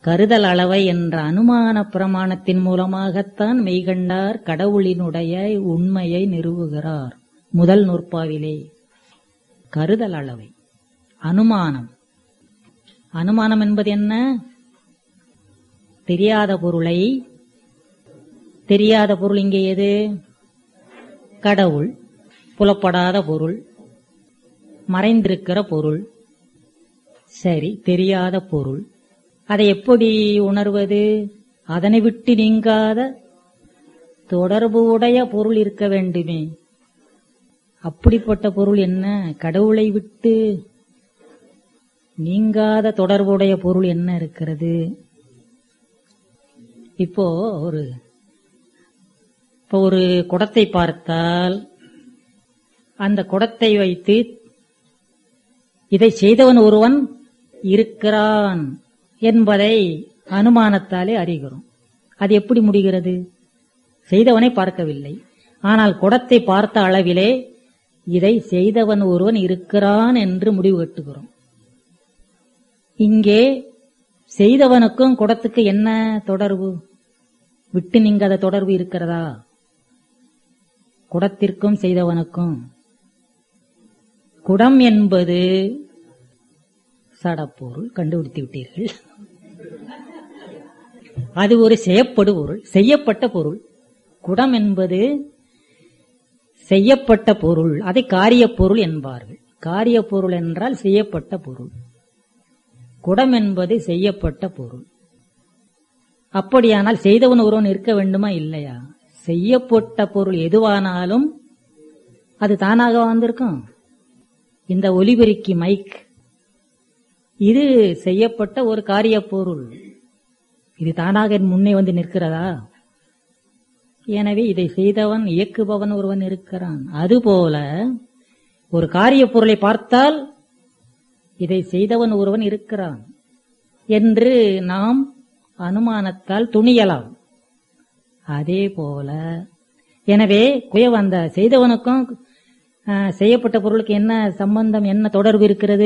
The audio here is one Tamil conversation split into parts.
கருதல் அளவை என்ற அனுமான பிரமாணத்தின் மூலமாகத்தான் மெய்கண்டார் கடவுளினுடைய உண்மையை நிறுவுகிறார். முதல் நூற்பாவிலே கருதல் அளவை, அனுமானம். அனுமானம் என்பது என்ன? தெரியாத பொருளை, தெரியாத பொருள் இங்கே எது? கடவுள். புலப்படாத பொருள், மறைந்திருக்கிற பொருள். சரி, தெரியாத பொருள். அதை எப்படி உணர்வது? அதனை விட்டு நீங்காத தொடர்பு உடைய பொருள் இருக்க வேண்டுமே. அப்படிப்பட்ட பொருள் என்ன? கடவுளை விட்டு நீங்காத தொடர்புடைய பொருள் என்ன இருக்கிறது? இப்போ ஒரு குடத்தை பார்த்தால் அந்த குடத்தை வைத்து இதை செய்தவன் ஒருவன் இருக்கிறான் என்பதை அனுமானத்தாலே அறிகிறோம். அது எப்படி முடிகிறது? செய்தவனை பார்க்கவில்லை, ஆனால் குடத்தை பார்த்த அளவிலே இதை செய்தவன் ஒருவன் இருக்கிறான் என்று முடிவு கட்டுகிறோம். இங்கே செய்தவனுக்கும் குடத்துக்கு என்ன தொடர்பு? விட்டு நீங்காத தொடர்பு இருக்கிறதா? குடத்திற்கும் செய்தவனுக்கும். குடம் என்பது சடப்பொருள், கண்டுபிடித்து விட்டீர்கள். அது ஒரு செய்யப்படு பொருள், செய்யப்பட்ட பொருள். குடம் என்பது செய்யப்பட்ட பொருள், அதை காரிய பொருள் என்பார்கள். காரிய பொருள் என்றால் செய்யப்பட்ட பொருள். குடம் என்பது செய்யப்பட்ட பொருள். அப்படியானால் செய்தவன் ஒருவன் இருக்க வேண்டுமா இல்லையா? செய்யப்பட்ட பொருள் எதுவானாலும் அது தானாக வந்திருக்கும். இந்த ஒலிபெருக்கி மைக், இது செய்யப்பட்ட ஒரு காரிய பொருள். இது தானாக முன்னே வந்து நிற்கிறதா? எனவே இதை செய்தவன், இயக்குபவன் ஒருவன் இருக்கிறான். அதுபோல ஒரு காரிய பொருளை பார்த்தால் இதை செய்தவன் ஒருவன் இருக்கிறான் என்று நாம் அனுமானத்தால் துணியலாம். அதே போல எனவே அந்த செய்தவனுக்கும் செய்யப்பட்ட பொருளுக்கு என்ன சம்பந்தம், என்ன தொடர்பு இருக்கிறது?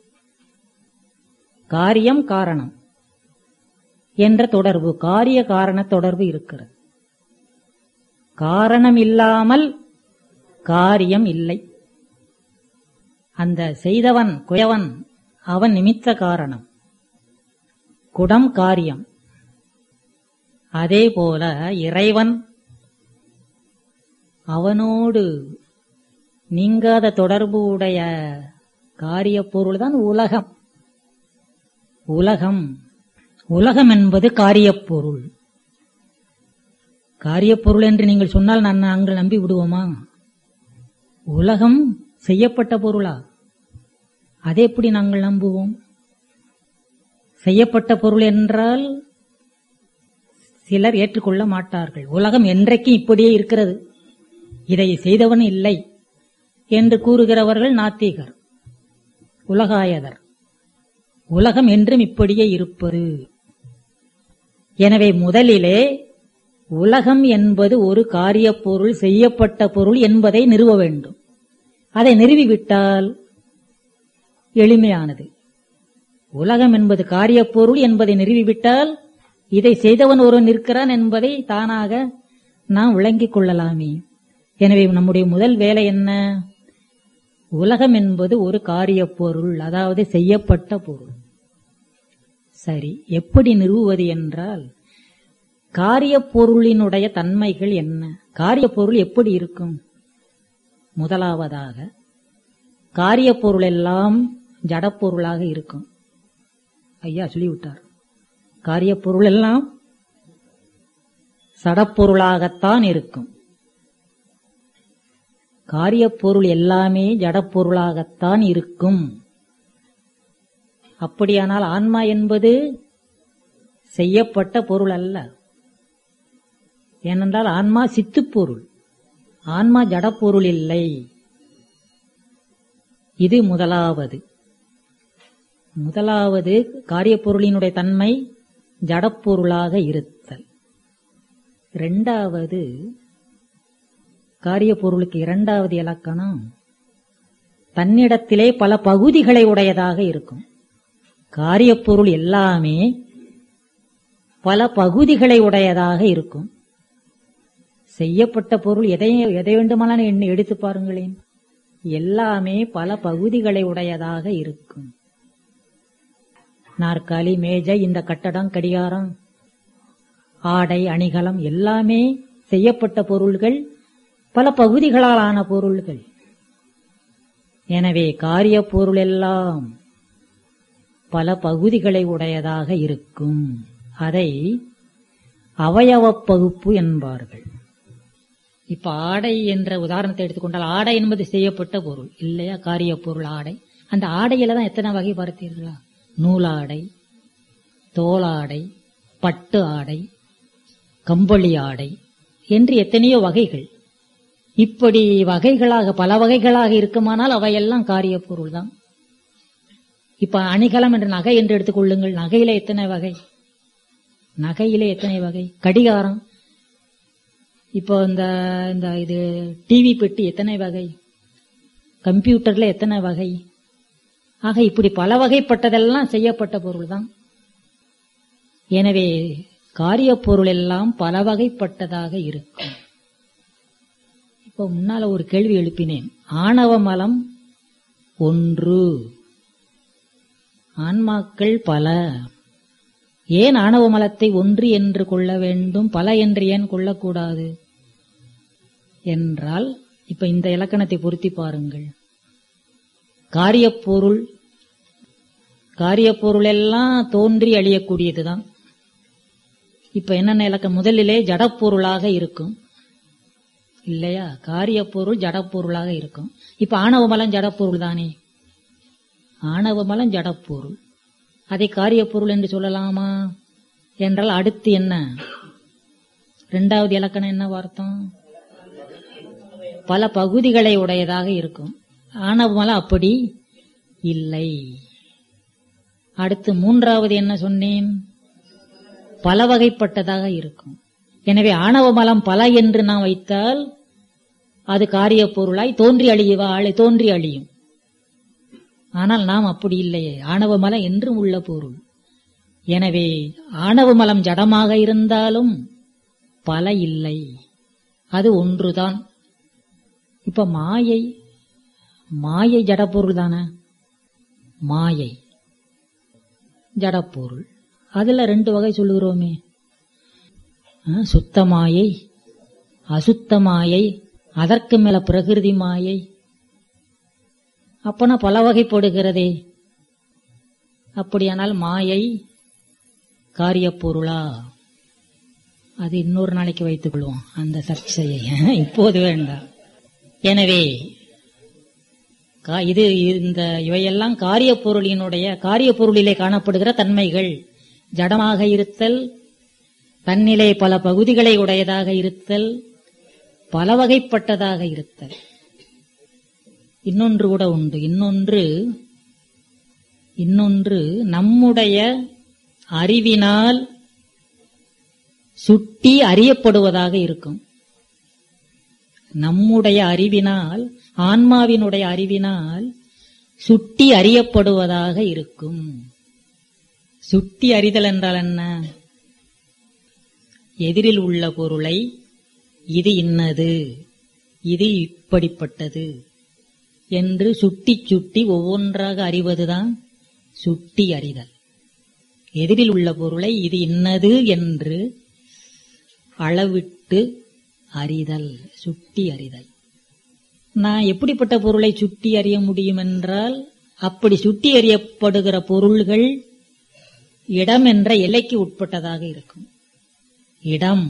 காரியம் காரணம் என்ற தொடர்பு, காரிய காரண தொடர்பு இருக்கிறது. காரணம் இல்லாமல் காரியம் இல்லை. அந்த செய்தவன் குயவன், அவன் நிமித்த காரணம், குடம் காரியம். அதே போல இறைவன், அவனோடு நீங்காத தொடர்பு உடைய காரிய பொருள்தான் உலகம். உலகம் என்பது காரியப் பொருள். காரியப்பொருள் என்று நீங்கள் சொன்னால் நாங்கள் நம்பி விடுவோமா? உலகம் செய்யப்பட்ட பொருளா? அதை எப்படி நாங்கள் நம்புவோம்? செய்யப்பட்ட பொருள் என்றால் சிலர் ஏற்றுக்கொள்ள மாட்டார்கள். உலகம் என்றைக்கும் இப்படியே இருக்கிறது, இதை செய்தவன் இல்லை என்று கூறுகிறவர்கள் நாத்திகர், உலகாயதர். உலகம் என்றும் இப்படியே இருப்பது. எனவே முதலிலே உலகம் என்பது ஒரு காரிய பொருள், செய்யப்பட்ட பொருள் என்பதை நிறுவ வேண்டும். அதை நிறுவிவிட்டால் எளிமையானது. உலகம் என்பது காரிய பொருள் என்பதை நிறுவிவிட்டால் இதை செய்தவன் ஒருவன் இருக்கிறான் என்பதை தானாக நாம் விளங்கிக் கொள்ளலாமே. எனவே நம்முடைய முதல் வேலை என்ன? உலகம் என்பது ஒரு காரிய பொருள், அதாவது செய்யப்பட்ட பொருள். சரி, எப்படி நிறுவுவது என்றால், காரிய பொருளினுடைய தன்மைகள் என்ன? காரிய பொருள் எப்படி இருக்கும்? முதலாவதாக காரிய பொருள் எல்லாம் ஜடப்பொருளாக இருக்கும். ஐயா சொல்லிவிட்டார், காரிய பொருள் எல்லாம் சடப்பொருளாகத்தான் இருக்கும். காரிய பொருள் எல்லாமே ஜடப்பொருளாகத்தான் இருக்கும். அப்படியானால் ஆன்மா என்பது செய்யப்பட்ட பொருள் அல்ல. ஏனென்றால் ஆன்மா சித்துப்பொருள், ஆன்மா ஜடப்பொருள் இல்லை. இது முதலாவது காரிய பொருளினுடைய தன்மை ஜடப்பொருளாக இருத்தல். இரண்டாவது, காரிய பொருளுக்கு இரண்டாவது இலக்கணம் தன்னிடத்திலே பல பகுதிகளை உடையதாக இருக்கும். காரிய பொருள் எல்லாமே பல பகுதிகளை உடையதாக இருக்கும். செய்யப்பட்ட பொருள் எதை வேண்டுமானாலும் எண்ணி எடுத்து பாருங்களேன், எல்லாமே பல பகுதிகளை உடையதாக இருக்கும். நாற்காலி, மேஜை, இந்த கட்டடம், கடிகாரம், ஆடை, அணிகலம் எல்லாமே செய்யப்பட்ட பொருள்கள், பல பகுதிகளால் ஆன பொருள்கள். எனவே காரிய பொருள் எல்லாம் பல பகுதிகளை உடையதாக இருக்கும். அதை அவயவப் பகுப்பு என்பார்கள். இப்ப ஆடை என்ற உதாரணத்தை எடுத்துக்கொண்டால், ஆடை என்பது செய்யப்பட்ட பொருள் இல்லையா, காரிய பொருள் ஆடை. அந்த ஆடையில தான் எத்தனை வகை பார்த்தீர்களா? நூலாடை, தோலாடை, பட்டு ஆடை, கம்பளி ஆடை என்று எத்தனையோ வகைகள். இப்படி வகைகளாக பல வகைகளாக இருக்குமானால் அவையெல்லாம் காரிய பொருள் தான். இப்ப அணிகலம் என்ற நகை என்று எடுத்துக்கொள்ளுங்கள். நகையில எத்தனை வகை? நகையிலே எத்தனை வகை? கடிகாரம், இப்போ இந்த இது டிவி பெட்டி எத்தனை வகை? கம்ப்யூட்டர்ல எத்தனை வகை? ஆக இப்படி பல வகைப்பட்டதெல்லாம் செய்யப்பட்ட பொருள் தான். எனவே காரிய பொருள் எல்லாம் பல வகைப்பட்டதாக இருக்கும். இப்போ முன்னால ஒரு கேள்வி எழுப்பினேன். ஆணவ மலம் ஒன்று, ஆன்மாக்கள் பல. ஏன் ஆணவ மலத்தை ஒன்று என்று கொள்ள வேண்டும், பல என்று ஏன் கொள்ளக்கூடாது என்றால், இப்ப இந்த இலக்கணத்தை பொருத்தி பாருங்கள். காரிய பொருள் எல்லாம் தோன்றி அழியக்கூடியதுதான். இப்ப என்னென்ன இலக்கம்? முதலிலே ஜடப்பொருளாக இருக்கும் இல்லையா? காரிய பொருள் ஜடப்பொருளாக இருக்கும். இப்ப ஆணவ மலம் ஜடப்பொருள் தானே. ஆணவ மலம் ஜடப்பொருள், அதை காரிய பொருள் என்று சொல்லலாமா என்றால் அடுத்து என்ன? இரண்டாவது இலக்கணம் என்ன வார்த்தம்? பல பகுதிகளை உடையதாக இருக்கும். ஆணவ மலம் அப்படி இல்லை. அடுத்து மூன்றாவது என்ன சொன்னேன்? பல வகைப்பட்டதாக இருக்கும். எனவே ஆணவ மலம் பல என்று நாம் வைத்தால் அது காரிய பொருளாய் தோன்றி அழியும். ஆனால் நாம் அப்படி இல்லையே, ஆணவ மலம் என்றும் உள்ள பொருள். எனவே ஆணவ மலம் ஜடமாக இருந்தாலும் பல இல்லை, அது ஒன்றுதான். இப்ப மாயை ஜடப்பொருள் தானே. மாயை ஜடப்பொருள். அதுல ரெண்டு வகை சொல்லுகிறோமே, சுத்த மாயை, அசுத்த மாயை, அதற்கு மேல பிரகிருதி மாயை. அப்பனா பல வகைப்படுகிறதே. அப்படியானால் மாயை காரிய பொருளா? அது இன்னொரு நாளைக்கு வைத்துக் கொள்வோம் அந்த சர்ச்சையை, இப்போது வேண்டாம். எனவே இவையெல்லாம் காரிய பொருளிலே காணப்படுகிற தன்மைகள். ஜடமாக இருத்தல், தன்னிலே பல பகுதிகளை உடையதாக இருத்தல், பல வகைப்பட்டதாக இருத்தல். இன்னொன்று கூட உண்டு. இன்னொன்று நம்முடைய அறிவினால் சுட்டி அறியப்படுவதாக இருக்கும். நம்முடைய அறிவினால், ஆன்மாவினுடைய அறிவினால் சுட்டி அறியப்படுவதாக இருக்கும். சுட்டி அறிதல் என்றால் என்ன? எதிரில் உள்ள பொருளை இது இன்னது, இது இப்படிப்பட்டது என்று சுட்டி ஒவ்வொன்றாக அறிவதுதான் சுட்டி அறிதல். எதிரில் உள்ள பொருளை இது இன்னது என்று அளவிட்டு அறிதல், சுட்டி அறிதல். நான் எப்படிப்பட்ட பொருளை சுட்டி அறிய முடியும் என்றால், அப்படி சுட்டி அறியப்படுகிற பொருள்கள் இடம் என்ற எல்லைக்கு உட்பட்டதாக இருக்கும். இடம்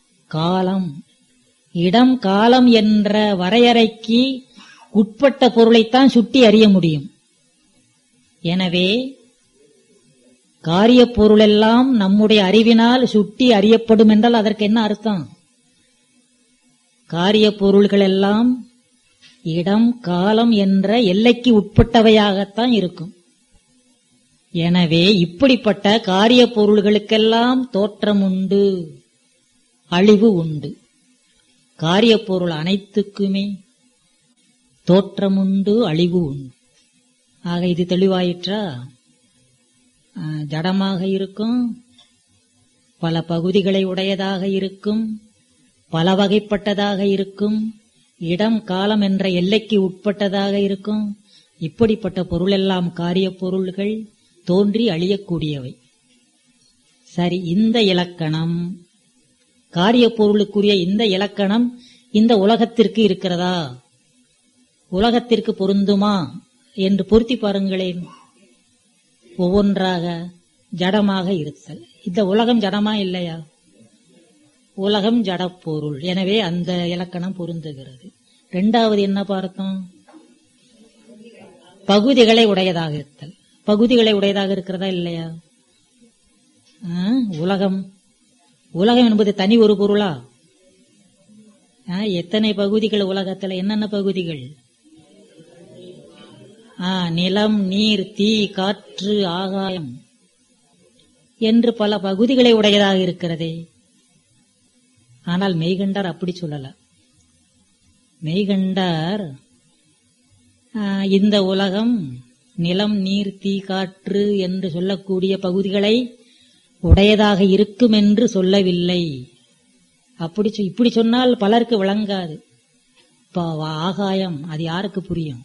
காலம் என்ற வரையறைக்கு உட்பட்ட பொருளைத்தான் சுட்டி அறிய முடியும். எனவே காரிய பொருளெல்லாம் நம்முடைய அறிவினால் சுட்டி அறியப்படும் என்றால் அதற்கு என்ன அர்த்தம்? காரிய பொருள்கள் எல்லாம் இடம் காலம் என்ற எல்லைக்கு உட்பட்டவையாகத்தான் இருக்கும். எனவே இப்படிப்பட்ட காரிய பொருள்களுக்கெல்லாம் தோற்றம் உண்டு, அழிவு உண்டு. காரிய பொருள் அனைத்துக்குமே தோற்றம் உண்டு, அழிவு உண்டு. ஆக இது தெளிவாயிற்றா? ஜடமாக இருக்கும், பல பகுதிகளை உடையதாக இருக்கும், பல வகைப்பட்டதாக இருக்கும், இடம் காலம் என்ற எல்லைக்கு உட்பட்டதாக இருக்கும். இப்படிப்பட்ட பொருளெல்லாம் காரிய பொருள்கள், தோன்றி அழியக்கூடியவை. சரி, இந்த இலக்கணம், காரிய பொருளுக்குரிய இந்த இலக்கணம் இந்த உலகத்திற்கு இருக்கிறதா, உலகத்திற்கு பொருந்துமா என்று பொருத்தி பாருங்களேன். ஒவ்வொன்றாக ஜடமாக இருத்தல். இந்த உலகம் ஜடமா இல்லையா? உலகம் ஜடப்பொருள். எனவே அந்த இலக்கணம் பொருந்துகிறது. இரண்டாவது என்ன பார்த்தோம்? பகுதிகளை உடையதாக இருத்தல். பகுதிகளை உடையதாக இருக்கிறதா இல்லையா? உலகம் உலகம் என்பது தனி ஒரு பொருளா? எத்தனை பகுதிகள் உலகத்தில்? என்னென்ன பகுதிகள்? நிலம், நீர், தீ, காற்று, ஆகாயம் என்று பல பகுதிகளை உடையதாக இருக்கிறதே. ஆனால் மெய்கண்டார் அப்படி சொல்லல. மெய்கண்டார் இந்த உலகம் நிலம், நீர், தீ, காற்று என்று சொல்லக்கூடிய பகுதிகளை உடையதாக இருக்கும் என்று சொல்லவில்லை. இப்படி சொன்னால் பலருக்கு விளங்காது. ஆகாயம் அது யாருக்கு புரியும்?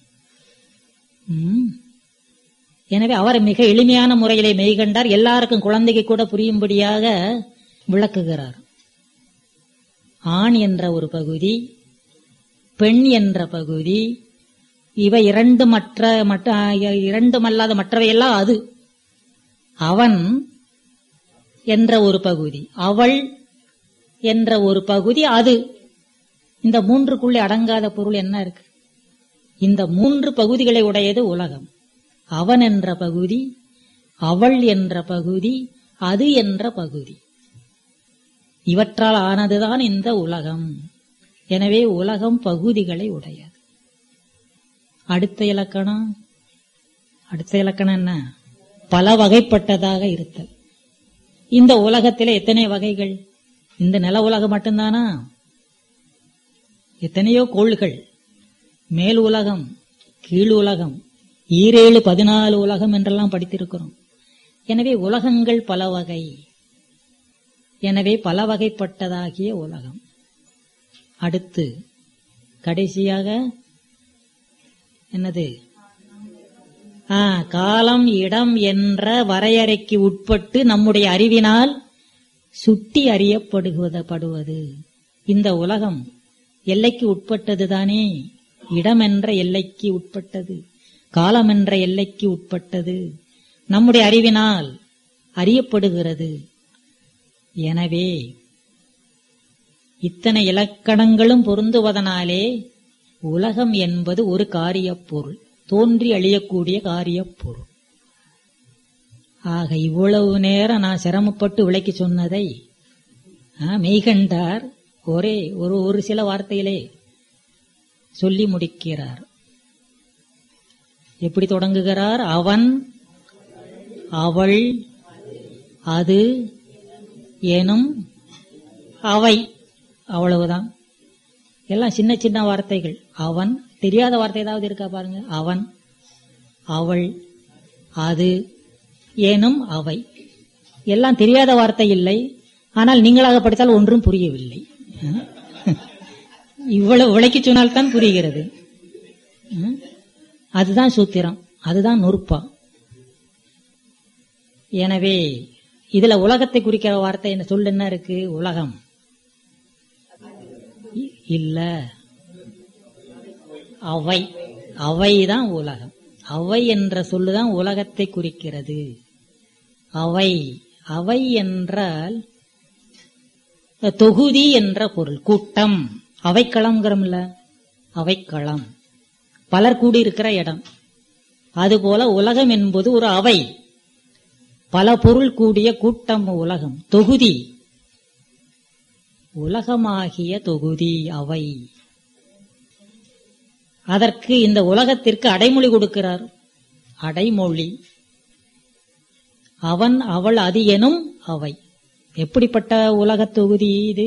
எனவே அவர் மிக எளிமையான முறையிலே மெய்கண்டார் எல்லாருக்கும், குழந்தைக்கு கூட புரியும்படியாக விளக்குகிறார். ஆண் என்ற ஒரு பகுதி, பெண் என்ற பகுதி, இவை இரண்டுமல்லாத மற்றவையெல்லாம் அது. அவன் என்ற ஒரு பகுதி, அவள் என்ற ஒரு பகுதி, அது. இந்த மூன்றுக்குள்ளே அடங்காத பொருள் என்ன இருக்கு? இந்த மூன்று பகுதிகளை உடையது உலகம். அவன் என்ற பகுதி, அவள் என்ற பகுதி, அது என்ற பகுதி. இவற்றால் ஆனதுதான் இந்த உலகம். எனவே உலகம் பகுதிகளை உடையது. அடுத்த இலக்கணம் என்ன? பல வகைப்பட்டதாக இருத்தல். இந்த உலகத்திலே எத்தனை வகைகள்? இந்த நில உலகம் மட்டும்தானா? எத்தனையோ கோள்கள், மேல் உலகம், கீழ் உலகம், 7 14 உலகம் என்றெல்லாம் படித்திருக்கிறோம். எனவே உலகங்கள் பல வகை. எனவே பல வகைப்பட்டதாகிய உலகம். அடுத்து கடைசியாக என்னது? காலம், இடம் என்ற வரையறைக்கு உட்பட்டு நம்முடைய அறிவினால் சுட்டி அறியப்படுவது. இந்த உலகம் எல்லைக்கு உட்பட்டதுதானே. இடம் என்ற எல்லைக்கு உட்பட்டது, காலம் என்ற எல்லைக்கு உட்பட்டது, நம்முடைய அறிவினால் அறியப்படுகிறது. எனவே இத்தனை இலக்கணங்களும் பொருந்துவதனாலே உலகம் என்பது ஒரு காரியப் பொருள், தோன்றி அழியக்கூடிய காரியப் பொருள். ஆக இவ்வளவு நேரம் நான் சிரமப்பட்டு விளக்கி சொன்னதை மெய்கண்டார் ஒரே ஒரு சில வார்த்தையிலே சொல்லி முடிக்கிறார். எப்படி தொடங்குகிறார்? அவன், அவள், அது எனும் அவை. அவ்வளவுதான். எல்லாம் சின்ன சின்ன வார்த்தைகள். அவன், தெரியாத வார்த்தை ஏதாவது இருக்கா பாருங்க. அவன், அவள், அது எனும் அவை. எல்லாம் தெரியாத வார்த்தை இல்லை. ஆனால் நீங்களாக படித்தால் ஒன்றும் புரியவில்லை. இவ்வளவு விளக்கி சொன்னால்தான் புரிகிறது. அதுதான் சூத்திரம், அதுதான் நுட்பம். எனவே இதுல உலகத்தை குறிக்கிற வார்த்தை என்ன சொல் என்ன இருக்கு? உலகம் இல்ல, அவை. அவைதான் உலகம். அவை என்ற சொல்லுதான் உலகத்தை குறிக்கிறது. அவை, அவை என்றால் தொகுதி என்ற பொருள், கூட்டம். அவைக்களம்ங்கிறோம்ல, அவைக்களம், பலர் கூடியிருக்கிற இடம். அதுபோல உலகம் என்பது ஒரு அவை, பல பொருள் கூடிய கூட்டம். உலகம் தொகுதி, உலகமாகிய தொகுதி அவை. அதற்கு இந்த உலகத்திற்கு அடைமொழி கொடுக்கிறார். அடைமொழி அவன், அவள், அது எனும் அவை. எப்படிப்பட்ட உலகத் தொகுதி இது?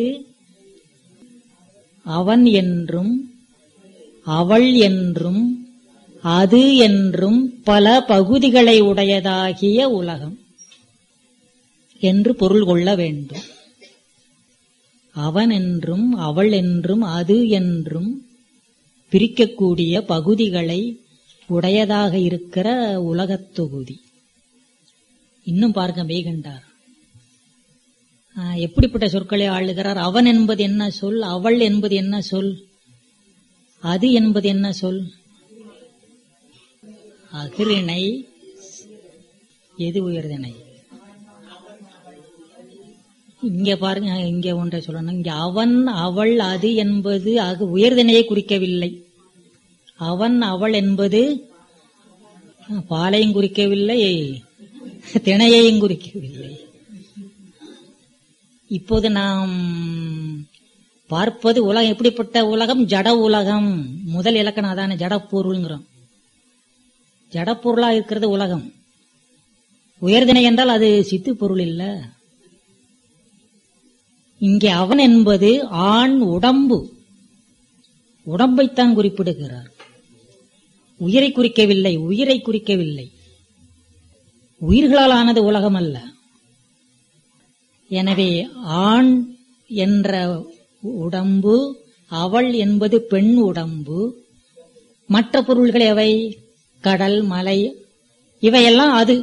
அவன் என்றும் அவள் என்றும் அது என்றும் பல பகுதிகளை உடையதாகிய உலகம். என்று பொருள் கொள்ள வேண்டும். அவன் என்றும் அவள் என்றும் அது என்றும் பிரிக்கக்கூடிய பகுதிகளை உடையதாக இருக்கிற உலகத் தொகுதி. இன்னும் பார்க்க மெய்கண்டார் எப்படிப்பட்ட சொற்களை ஆளுகிறார். அவன் என்பது என்ன சொல், அவள் என்பது என்ன சொல், அது என்பது என்ன சொல்? அகிரிணை. எது உயர்திணை? இங்க பாருங்க, இங்க ஒன்றை சொல்லணும். இங்க அவன் அவள் அது என்பது உயர்திணையை குறிக்கவில்லை. அவன் அவள் என்பது பாலையும் குறிக்கவில்லை, திணையையும் குறிக்கவில்லை. இப்போது நாம் பார்ப்பது உலகம் எப்படிப்பட்ட உலகம்? ஜட உலகம். முதல் இலக்கணம் அதான, ஜடப்பொருள்ங்கிறோம். ஜடப்பொருளா இருக்கிறது உலகம். உயர்திணை என்றால் அது சித்து பொருள் இல்ல. இங்கே அவன் என்பது ஆண் உடம்பு, உடம்பைத்தான் குறிப்பிடுகிறார். உயிரை குறிக்கவில்லை, உயிரை குறிக்கவில்லை. உயிர்களால் ஆனது உலகம் அல்ல. எனவே ஆண் என்ற உடம்பு, அவள் என்பது பெண் உடம்பு. மற்ற பொருள்கள் எவை? கடல், மலை, இவையெல்லாம் அது.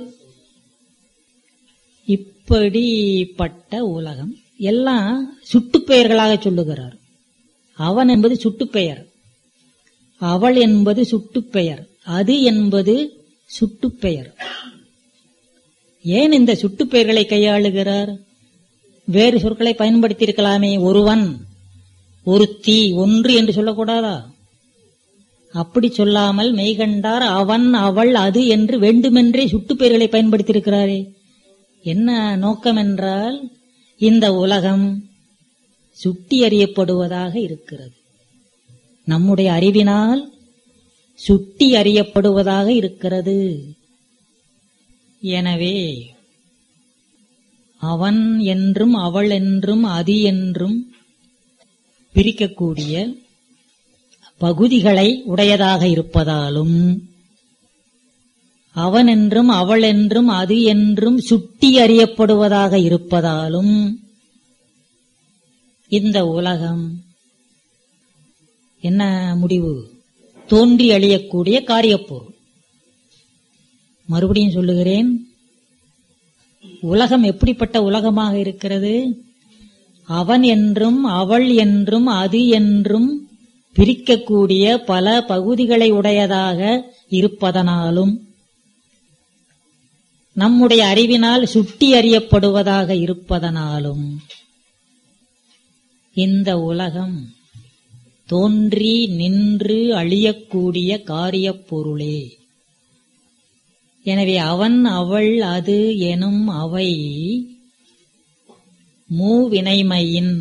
இப்படிப்பட்ட உலகம் எல்லாம் சுட்டுப்பெயர்களாக சொல்லுகிறார். அவன் என்பது சுட்டுப்பெயர், அவள் என்பது சுட்டுப்பெயர், அது என்பது சுட்டுப்பெயர். ஏன் இந்த சுட்டுப்பெயர்களை கையாளுகிறார்? வேறு சொற்களை பயன்படுத்தி இருக்கலாமே. ஒருவன், ஒருத்தி, ஒன்று என்று சொல்லக்கூடாதா? அப்படி சொல்லாமல் மெய்கண்டார் அவன் அவள் அது என்று வேண்டுமென்றே சுட்டுப்பெயர்களை பயன்படுத்தியிருக்கிறாரே. என்ன நோக்கம் என்றால், இந்த உலகம் சுட்டி அறியப்படுவதாக இருக்கிறது. நம்முடைய அறிவினால் சுட்டி அறியப்படுவதாக இருக்கிறது. எனவே அவன் என்றும் அவள் என்றும் அது என்றும் பிரிக்கக்கூடிய பகுதிகளை உடையதாக இருப்பதாலும், அவன் என்றும் அவள் என்றும் அது என்றும் சுட்டி அறியப்படுவதாக இருப்பதாலும், இந்த உலகம் என்ன முடிவு? தோன்றி அழியக்கூடிய காரியப்பொருள். மறுபடியும் சொல்லுகிறேன், உலகம் எப்படிப்பட்ட உலகமாக இருக்கிறது? அவன் என்றும் அவள் என்றும் அது என்றும் பிரிக்கக்கூடிய பல பகுதிகளை உடையதாக இருப்பதனாலும், நம்முடைய அறிவினால் சுட்டி அறியப்படுவதாக இருப்பதனாலும், இந்த உலகம் தோன்றி நின்று அழியக்கூடிய காரியப் பொருளே. எனவே அவன் அவள் அது எனும் அவை மூவினைமையின்.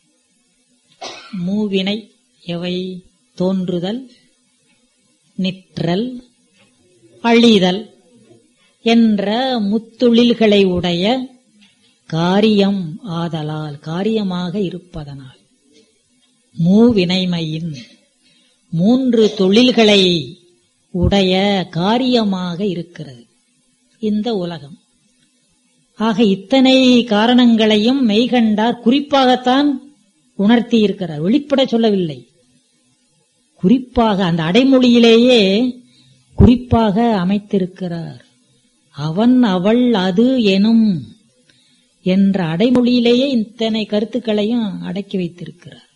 மூவினை எவை? தோன்றுதல், நிற்றல், அழிதல் என்ற முத்தொழில்களை உடைய காரியம் ஆதலால், காரியமாக இருப்பதனால், மூவினைமையின் மூன்று தொழில்களை உடைய காரியமாக இருக்கிறது இந்த உலகம். ஆக இத்தனை காரணங்களையும் மெய்கண்டார் குறிப்பாகத்தான் உணர்த்தி இருக்கிறார், வெளிப்பட சொல்லவில்லை. குறிப்பாக அந்த அடைமொழியிலேயே குறிப்பாக அமைத்திருக்கிறார். அவன் அவள் அது எனும் என்ற அடைமொழியிலேயே இத்தனை கருத்துக்களையும் அடக்கி வைத்திருக்கிறார்.